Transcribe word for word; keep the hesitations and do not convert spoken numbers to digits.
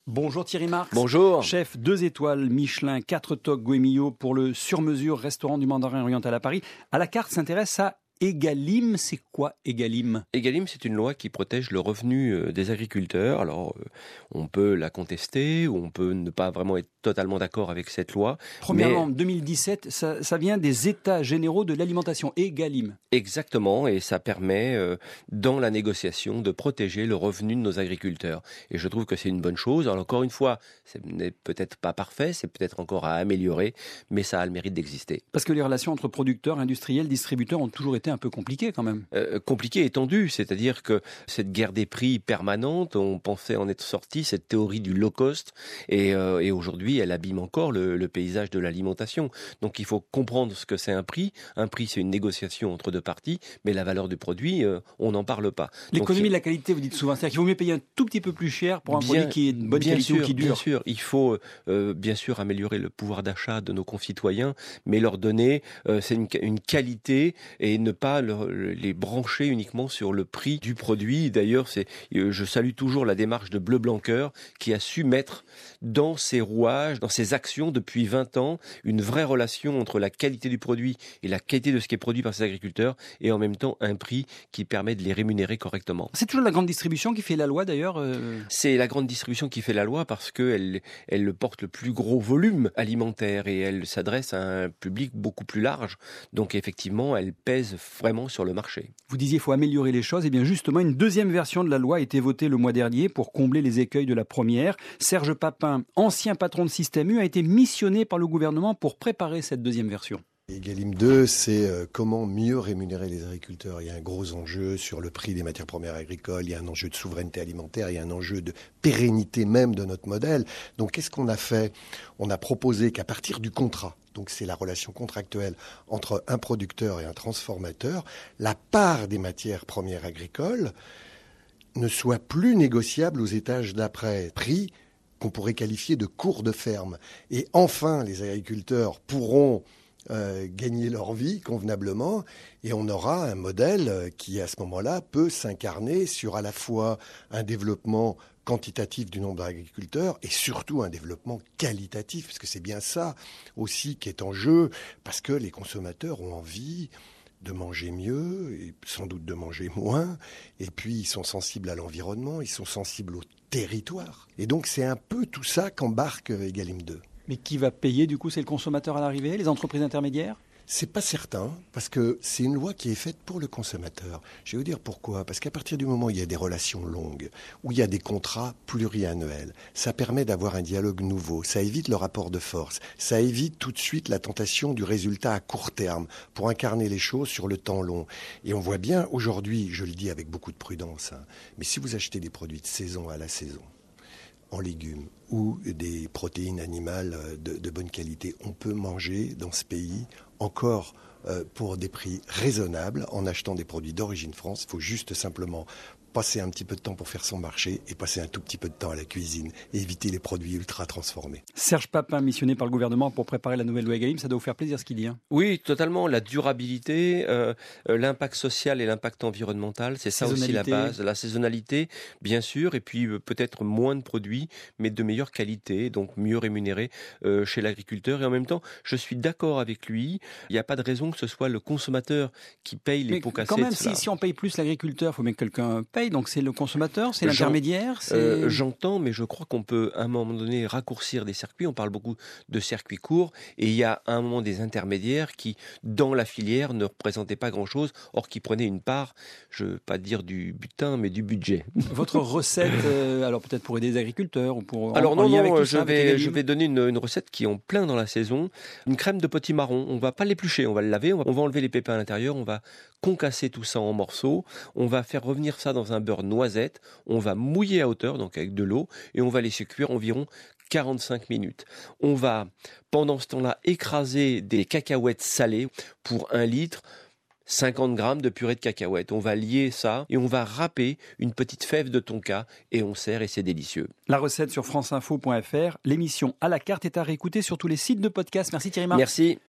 Bonjour Thierry Marx. Bonjour. Chef deux étoiles Michelin, quatre toques Goemio pour le sur-mesure restaurant du Mandarin Oriental à Paris. À la carte s'intéresse à Egalim. C'est quoi Egalim ? Egalim, c'est une loi qui protège le revenu des agriculteurs. Alors, on peut la contester ou on peut ne pas vraiment être totalement d'accord avec cette loi. Premièrement, mais... deux mille dix-sept, ça, ça vient des États généraux de l'alimentation, Egalim. Exactement, et ça permet, euh, dans la négociation, de protéger le revenu de nos agriculteurs. Et je trouve que c'est une bonne chose. Alors, encore une fois, ce n'est peut-être pas parfait, c'est peut-être encore à améliorer, mais ça a le mérite d'exister. Parce que les relations entre producteurs, industriels, distributeurs ont toujours été un peu compliquées quand même. Euh, compliqué et tendu, c'est-à-dire que cette guerre des prix permanente, on pensait en être sorti, cette théorie du low cost, et, euh, et aujourd'hui elle abîme encore le, le paysage de l'alimentation. Donc il faut comprendre ce que c'est un prix. Un prix, c'est une négociation entre deux parties, mais la valeur du produit, euh, on n'en parle pas. L'économie Donc, de la qualité, vous dites souvent, c'est-à-dire qu'il vaut mieux payer un tout petit peu plus cher pour un bien, produit qui est de bonne bien qualité sûr, ou qui dure. Bien sûr, il faut euh, bien sûr améliorer le pouvoir d'achat de nos concitoyens, mais leur donner euh, c'est une, une qualité et ne pas leur, les brancher uniquement sur le prix du produit. D'ailleurs, c'est, je salue toujours la démarche de Bleu Blanc Cœur qui a su mettre dans ses rouages, dans ses actions depuis vingt ans, une vraie relation entre la qualité du produit et la qualité de ce qui est produit par ces agriculteurs et en même temps un prix qui permet de les rémunérer correctement. C'est toujours la grande distribution qui fait la loi d'ailleurs euh... C'est la grande distribution qui fait la loi parce qu'elle elle porte le plus gros volume alimentaire et elle s'adresse à un public beaucoup plus large. Donc effectivement, elle pèse vraiment sur le marché. Vous disiez qu'il faut améliorer les choses. Et bien justement, une deuxième version de la loi a été votée le mois dernier pour combler les écueils de la première. Serge Papin, ancien patron de Système U, a été missionné par le gouvernement pour préparer cette deuxième version. Egalim deux, c'est euh, comment mieux rémunérer les agriculteurs. Il y a un gros enjeu sur le prix des matières premières agricoles, il y a un enjeu de souveraineté alimentaire, il y a un enjeu de pérennité même de notre modèle. Donc qu'est-ce qu'on a fait ? On a proposé qu'à partir du contrat, donc c'est la relation contractuelle entre un producteur et un transformateur, la part des matières premières agricoles ne soit plus négociable aux étages d'après. Prix qu'on pourrait qualifier de cours de ferme. Et enfin, les agriculteurs pourront Euh, gagner leur vie convenablement et on aura un modèle qui à ce moment-là peut s'incarner sur à la fois un développement quantitatif du nombre d'agriculteurs et surtout un développement qualitatif, parce que c'est bien ça aussi qui est en jeu, parce que les consommateurs ont envie de manger mieux et sans doute de manger moins, et puis ils sont sensibles à l'environnement, ils sont sensibles au territoire. Et donc c'est un peu tout ça qu'embarque Egalim deux. Mais qui va payer, du coup, c'est le consommateur à l'arrivée, les entreprises intermédiaires ? C'est pas certain, parce que c'est une loi qui est faite pour le consommateur. Je vais vous dire pourquoi. Parce qu'à partir du moment où il y a des relations longues, où il y a des contrats pluriannuels, ça permet d'avoir un dialogue nouveau, ça évite le rapport de force, ça évite tout de suite la tentation du résultat à court terme, pour incarner les choses sur le temps long. Et on voit bien, aujourd'hui, je le dis avec beaucoup de prudence, hein, mais si vous achetez des produits de saison à la saison, en légumes ou des protéines animales de, de bonne qualité. On peut manger dans ce pays encore euh, pour des prix raisonnables en achetant des produits d'origine France. Il faut juste simplement passer un petit peu de temps pour faire son marché et passer un tout petit peu de temps à la cuisine et éviter les produits ultra transformés. Serge Papin, missionné par le gouvernement pour préparer la nouvelle loi Egalim, ça doit vous faire plaisir ce qu'il dit. Hein. Oui, totalement. La durabilité, euh, l'impact social et l'impact environnemental, c'est ça aussi la base. La saisonnalité, bien sûr, et puis euh, peut-être moins de produits, mais de meilleure qualité, donc mieux rémunérés euh, chez l'agriculteur. Et en même temps, je suis d'accord avec lui. Il n'y a pas de raison que ce soit le consommateur qui paye les mais pots cassés. Quand même, de si, si on paye plus l'agriculteur, il faut bien que quelqu'un paye. Donc c'est le consommateur, c'est l'intermédiaire c'est... Euh, J'entends, mais je crois qu'on peut à un moment donné raccourcir des circuits. On parle beaucoup de circuits courts et il y a à un moment des intermédiaires qui, dans la filière, ne représentaient pas grand-chose, or qui prenaient une part, je ne veux pas dire du butin, mais du budget. Votre recette, euh, alors peut-être pour aider les agriculteurs ou pour... Alors en, non, en lien non, avec tout je, ça, vais, je vais donner une, une recette qui est en plein dans la saison. Une crème de potimarron. On ne va pas l'éplucher, on va le laver, on va, on va enlever les pépins à l'intérieur, on va concasser tout ça en morceaux, on va faire revenir ça dans un beurre noisette, on va mouiller à hauteur, donc avec de l'eau, et on va laisser cuire environ quarante-cinq minutes. On va, pendant ce temps-là, écraser des cacahuètes salées pour un litre, cinquante grammes de purée de cacahuètes. On va lier ça et on va râper une petite fève de tonka et on sert et c'est délicieux. La recette sur franceinfo point f r. L'émission à la carte est à réécouter sur tous les sites de podcast. Merci Thierry Marx. Merci.